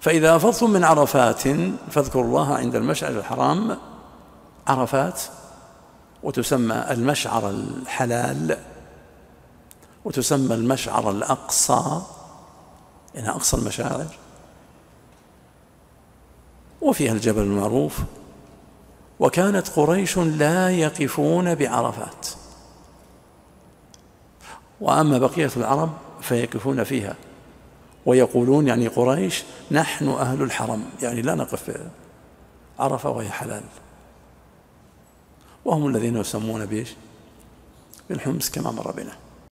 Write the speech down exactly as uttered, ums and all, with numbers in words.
فإذا أفضتم من عرفات فاذكروا الله عند المشعر الحرام. عرفات وتسمى المشعر الحلال، وتسمى المشعر الأقصى، يعني أقصى المشاعر، وفيها الجبل المعروف. وكانت قريش لا يقفون بعرفات، وأما بقية العرب فيقفون فيها ويقولون يعني قريش نحن أهل الحرم، يعني لا نقف عرفة وهي حلال. وهم الذين يسمون بإيش؟ بالحمص كما مر بنا.